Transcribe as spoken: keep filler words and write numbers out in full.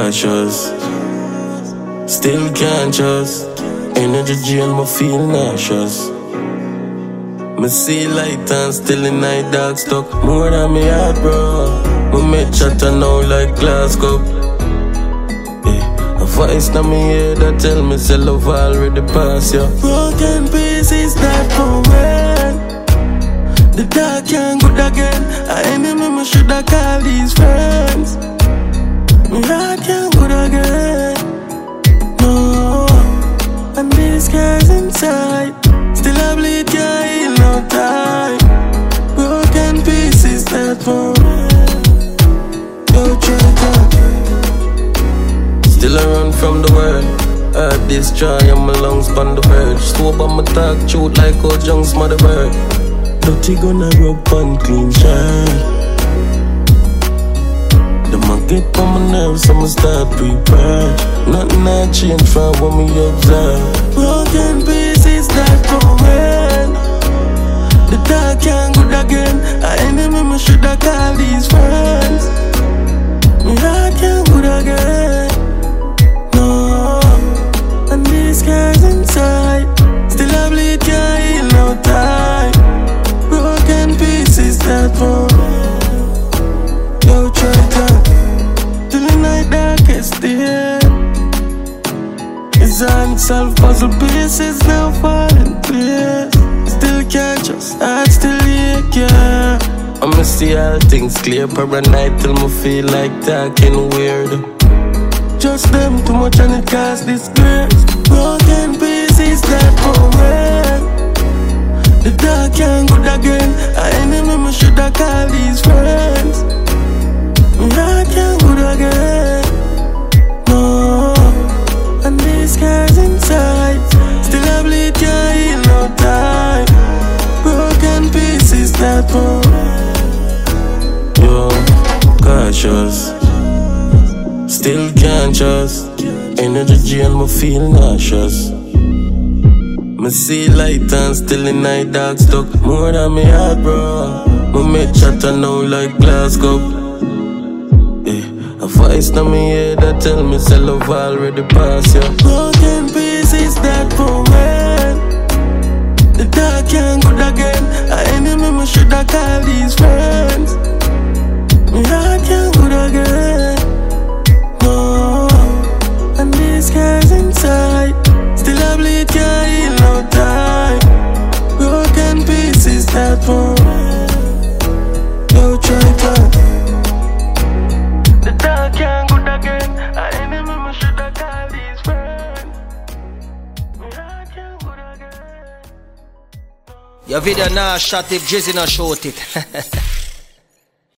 cautious, still can't trust. Energy drain, me feel nauseous. Me see light and still in night dark stuck. More than me heart, bro. Me make chatter now like glass cup. Yeah. A voice na me ear that tell me say love already pass, yeah. Broken pieces that for when the dark can't good again. A enemy me shoulda call these friends. Me heart can't good again. No, and these scars inside still I bleed, can't heal no time. Broken pieces that for yo try to still I run from the world. Heart destroy and my lungs on the verge. Swoop on my talk, shoot like old Jones mother bird. Dirty gonna rub on clean shine. Them a get on my nerves, I'ma start prepared. Nothing I change from what me observe. Broken pieces that for when the dark can't good again. A enemy me shoulda call these friends. Me heart can't good again. No, and these scars inside still I bleed, can't heal no time. Broken pieces that for yo try to till the night darkest day. It's unsolved puzzle pieces now fall in place. Still can't trust, heart still ache, yeah. I'ma see all things clear, paranoid till me feel like talking weird. Just them too much and it cause disgrace. Broken pieces that for when the dark can't good again. A enemy me shoulda call these friends. Me heart can't good again. No, and these scars inside still I bleed, can't heal no time. Broken pieces that for yo cautious, still can't trust. Energy drain, me feel nauseous. Me see light and still in night dark stuck. More than me heart, bro. Me make chatter now like glass cup. Yeah. A voice na me ear that tell me say love already pass, yeah. Broken pieces that for when the dark can't good again. A enemy me shoulda call these friends. Me heart can't good again. No, and these scars inside still I bleed, can't heal no time. Broken pieces that for yo try to the dark can't good again. A enemy me shoulda call these friends. Me heart can't good again. Your video now shot if Jizzy not shoot it.